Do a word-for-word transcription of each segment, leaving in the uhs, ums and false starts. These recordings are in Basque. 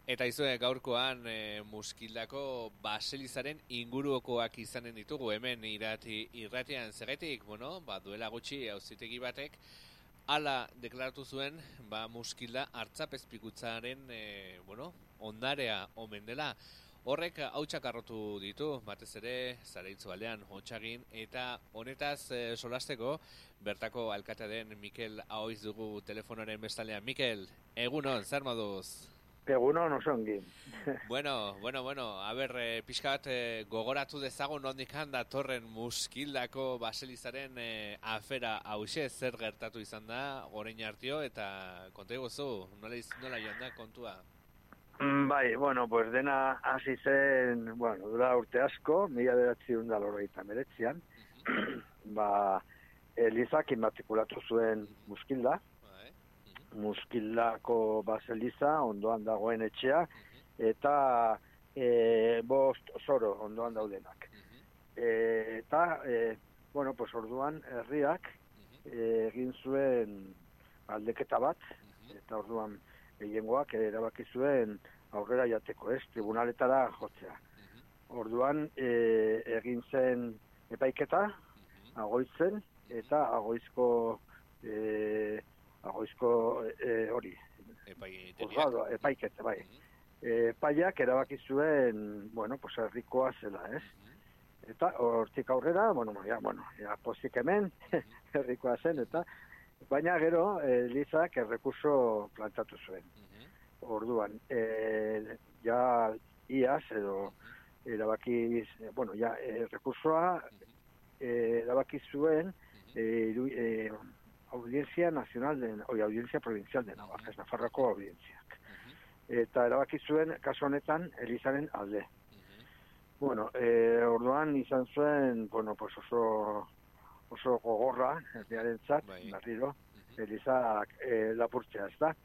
Eta izue gaurkoan e, Muskildako baselizaren ingurukoak izanen ditugu hemen irati, irratian zerretik, bueno, ba, duela gutxi auzitegi batek, hala deklaratu zuen, ba, Muskilda hartzapezpikutzaren, e, bueno, ondarea omen dela. Horrek hautsak arrotu ditu, batez ere, Zaraitzu aldean, Otsagin, eta honetaz e, solasteko, bertako alkatea den Mikel Ahoiz dugu telefonaren bestaldean. Mikel, egunon, zer moduz? Egunon oso ongi. Bueno, bueno, bueno, a ber, eh, pixka bat eh, gogoratu dezagun nondik datorren Muskildako baselizaren eh, afera hause zer gertatu izan da, orain artio, eta konta iguzu, nola, nola joan da kontua? Bai, bueno, pues dena hasi zen, bueno, dura urte asko, mila bederatziehun eta laurogeita hemeretzian, ba, Elizak inmatrikulatu zuen Muskilda, Muskildako baseliza, ondoan dagoen etxea, eta e, bost zoro ondoan daudenak. E, eta, e, bueno, pues orduan herriak e, egin zuen aldeketa bat, eta orduan gehiengoak erabaki zuen aurrera jateko, ez, tribunaletara jotzea. Orduan e, egin zen epaiketa, Agoitzen, eta Agoizko e, Agoizko hori, e, epaiketa, bai. Epaiak erabaki zuen, bueno, pues herrikoa zela, ez? Eta hortik aurrera, bueno, ja, bueno, ja, pozik hemen, herrikoa zen, eta baina gero, Elizak errekurso plantatu zuen. Orduan, e, ja, iaz, edo, erabaki, bueno, ja, errekursoa e, erabaki zuen, e, e, Audientzia Nacional, de, oi, Audientzia Provincial de Navarra, ez Nafarroko audientziak. Eta erabaki zuen, kasu honetan, Elizaren alde. Bueno, e, orduan izan zuen, bueno, pues oso, oso gogorra, herriaren zat, berriro, Elizak e, lapurtzea, ez da.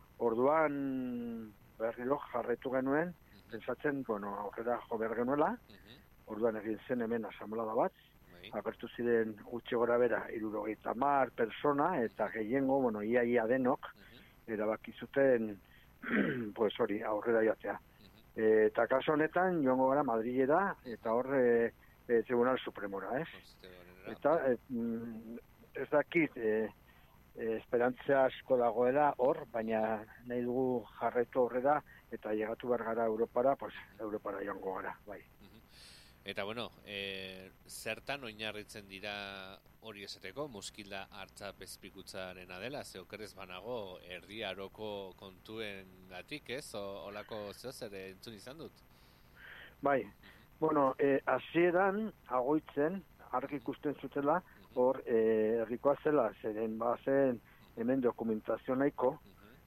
Orduan, berriro jarretu genuen, pentsatzen, bueno, aurrera jo behar genuela, orduan egin zen hemen asamblada bat, agertu ziren gutxi gora bera hirurogeita hamar persona eta gehiengo, bueno, ia ia denok erabaki zuten pues hori aurrera jatea. E, eta kaso honetan joango gara Madrilera eta hor e, e, Tribunal Supremora, ez? Eta e, ez dakit e, e, esperantzia asko dagoela hor, baina nahi dugu jarretu horrela eta llegatu behar gara Europara, pues Europara joango gara, bai. Eta, bueno, e, zertan oinarritzen dira hori esateko, Muskilda hartzapezpikutzaren adela, ze okerez banago erdi aroko kontuen gatik, ez? O, olako zehoz ere entzun izan dut? Bai, bueno, e, hasieran Agoitzen, argi ikusten zutela, hor e, herrikoa zela, zeren bazen hemen dokumentazio nahiko,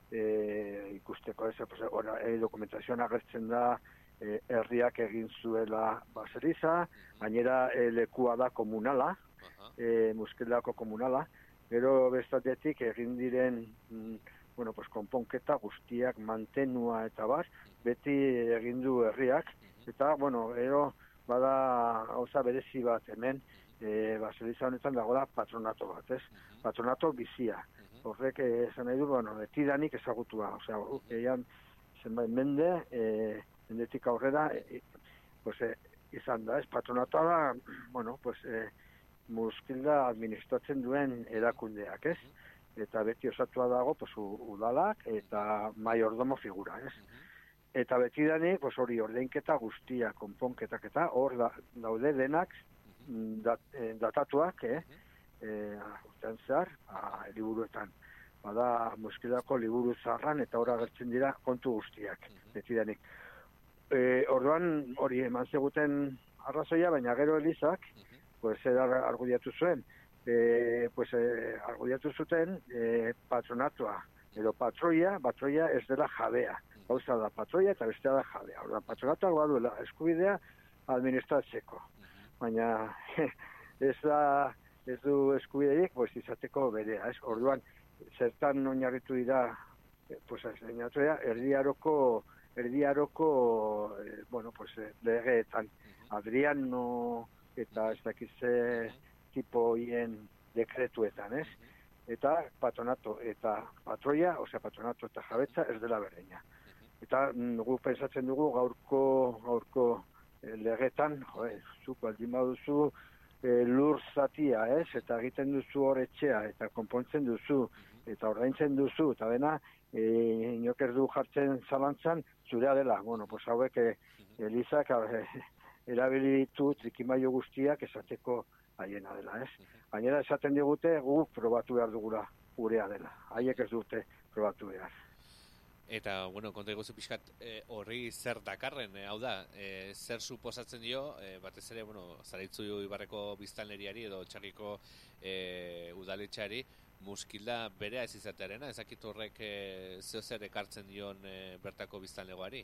e, ikusteko ez, pues, e, dokumentazioan agertzen da, E, herriak egin zuela baseliza, gainera e, lekua da komunala, e, Muskildako komunala, gero bestatetik egin diren mm, bueno, pues, konponketa guztiak mantenua eta bar, beti egin du herriak, eta, bueno, gero bada gauza berezi bat hemen, e, baseliza honetan dago da patronato bat, ez? Patronato bizia. Horrek esan nahi du, bueno, betidanik ezagutua, osea, eian zenbait mende, e, mendetik aurrera, e, pues, e, izan da, ez patronatoa da, bueno, pues, e, Muskilda administratzen duen erakundeak, ez? Eta beti osatua dago, pues, udalak eta maiordomo figura, ez? Eta beti dani, pues, hori ordeinketa guztia, konponketak eta hor da, daude denak dat, e, datatuak, eh? E, urtean zehar, a, liburuetan. Bada, Muskildako liburu zaharran eta hor agertzen dira kontu guztiak, beti danik. E, orduan hori eman zeguten arrazoia, baina gero Elizak, pues, argudiatu zuen, e, pues, e, argudiatu zuten e, patronatua, edo patroia, patroia ez dela jabea, gauza da patroia eta bestea da jabea. Orduan, patronatua baduela eskubidea administratzeko, baina ez da, ez du eskubideik, pues, izateko berea, ez? Orduan, zertan oinarritu dira, pues, erdiaroko erdiaroko, eh, bueno, pues, legeetan, Adriano eta ez dakize tipo hien dekretuetan, ez? Eta patronato eta patroia, osea patronato eta jabetza ez dela berdina. Eta mm, gu pensatzen dugu gaurko gaurko e, legetan, jo, e, zuk baldin baduzu e, lur zatia, ez? Eta egiten duzu hor etxea, eta konpontzen duzu, eta ordaintzen duzu, eta dena, e, inok ez du jartzen zalantzan, zurea dela. Bueno, pues hauek e, Elizak e, erabili ditu trikimailu guztiak esateko haiena dela, ez? Gainera esaten digute guk probatu behar dugula gurea dela. Haiek ez dute probatu behar. Eta, bueno, konta eguzu pixkat e, horri zer dakarren, e, hau da, e, zer suposatzen dio, e, batez ere, bueno, Zaraitzu Ibarreko biztanleriari edo Txarriko e, udaletxeari, muskilda berea ez izatearena, ezakit horrek e, zeo zer ekartzen dion e, bertako biztanlegoari?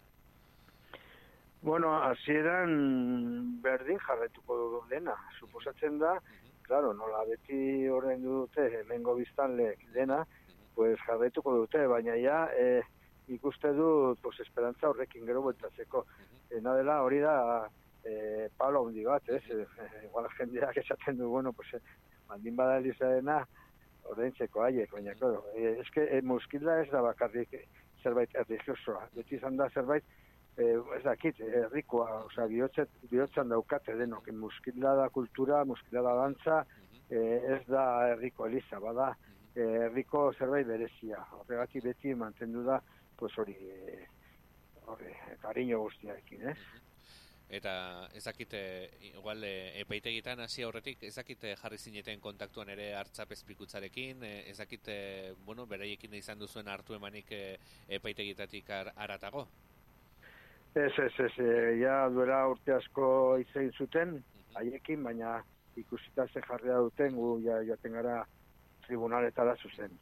Bueno, hasieran berdin jarretuko dugu dena. Suposatzen da, claro, nola beti horren dute hemengo biztanleek dena, pues jarretuko dute, baina ja e, ikuste dut pues, esperantza horrekin gero bueltatzeko. Ena dela hori da e, palo handi bat, ez? E, igual jendeak esaten du, bueno, pues, baldin bada Elizarena ordaintzeko haiek, baina, claro, e, eske e, muskilda ez da bakarrik zerbait erligiosoa, beti izan da zerbait Eh, ez dakit, herrikoa, osea, bihotzan daukate denok, muskila da kultura, muskila da dantza, eh, ez da herriko eliza, bada, eh, herriko zerbait berezia, horregatik beti mantendu da, pues hori, eh, hori, kariño guztiarekin, ez? Eta ezakite, igual, epaitegitan hasi aurretik, ezakite jarri zineten kontaktuan ere hartzapezpikutzarekin, ezakite, bueno, beraiekin izan duzuen hartu emanik epaitegitatik aratago? Ez, ez, ez, e, ja duela urte asko izan zuten, haiekin, baina ikusita ze jarria duten, gu ja joaten gara tribunaletara zuzen.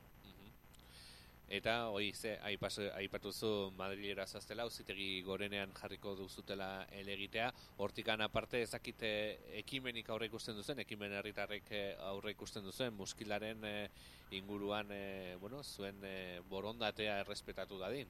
Eta, hoi, ze, aipatuzu Madrilera zaztela, auzitegi gorenean jarriko duzutela elegitea, hortikan aparte ezakite ekimenik aurre ikusten duzen, ekimen herritarrek aurre ikusten duzen, muskilaren e, inguruan, e, bueno, zuen e, borondatea errespetatu dadin?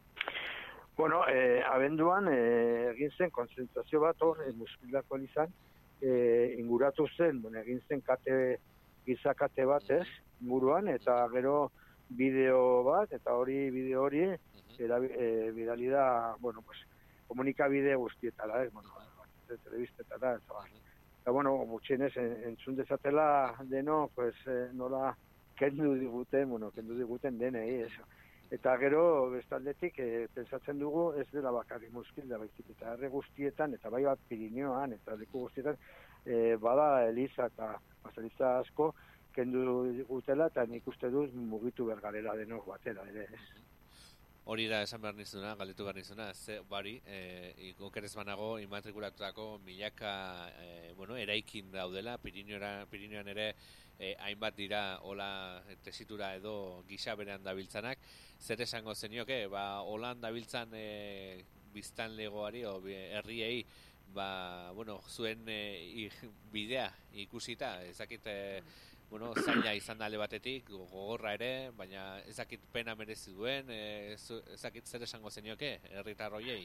Bueno, eh, abenduan eh, egin zen konzentrazio bat hor, eh, muskilako izan, eh, inguratu zen, bueno, egin zen kate, gizakate bat ez, inguruan, eta gero bideo bat, eta hori bideo hori, era, eh, bidali da, bueno, pues, komunikabide guztietara, ez, bueno, telebistetara, ez, ba. Eta, bueno, gutxienez, entzun dezatela deno, pues, eh, nola kendu diguten, bueno, kendu diguten denei, ez. Eta gero, bestaldetik, e, pensatzen dugu ez dela bakarrik muskilda, baizik, eta herri guztietan, eta bai bat Pirineoan, eta leku guztietan, e, bada Eliza eta Baseliza asko, kendu gutela, eta nik uste dut mugitu bergarela denok batera, ere ez. Hori da esan behar nizuna, galdetu behar nizuna, ze, bari, e, okerez banago, immatrikulatutako milaka, e, bueno, eraikin daudela, Pirineoan ere, E, hainbat dira hola tesitura edo gisa berean dabiltzanak, zer esango zenioke, ba, holan dabiltzan e, biztanlegoari o herriei, ba, bueno, zuen e, bidea ikusita, ezakit, e, bueno, zaila izan da alde batetik, gogorra ere, baina ezakit pena merezi duen, e, ezakit zer esango zenioke, herritar hoiei?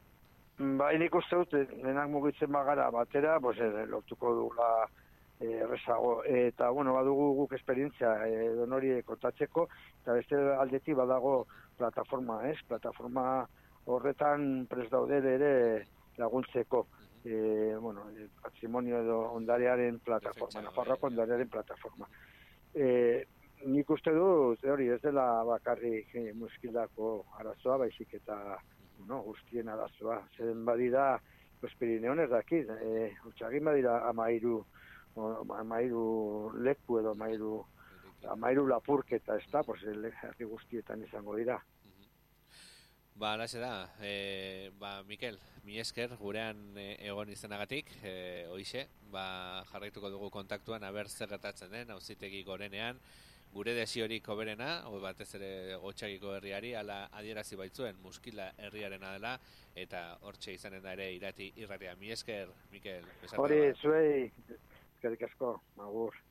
Ba, nik uste dut, denak mugitzen bagara batera, pues, lortuko dugula errezago, eta, bueno, badugu guk esperientzia e, donori kontatzeko, eta beste aldeti badago plataforma, ez? Plataforma horretan prest daude ere laguntzeko, e, bueno, patrimonio edo ondarearen plataforma, Nafarroako ondarearen plataforma. E, nik uste dut, hori, ez dela bakarrik e, muskildako arazoa, baizik eta, bueno, guztien arazoa, zen badira, pues, Pirineon ez dakit, e, utxagin badira amairu, amairu leku edo amairu, amairu lapurketa, ez da, pues, herri guztietan izango dira. Ba, alaxe da, e, ba, Mikel, mi esker, gurean e, egon izanagatik, e, hoixe, ba, jarraituko dugu kontaktuan, aber zer gertatzen den, auzitegi gorenean, gure desiorik hoberena, o batez ere Gotxagiko herriari, ala adierazi baitzuen, muskila herriarena dela, eta hortxe izanen da ere irati irratia. Mi esker, Mikel. Hori, zuei, eskerrik asko, agur.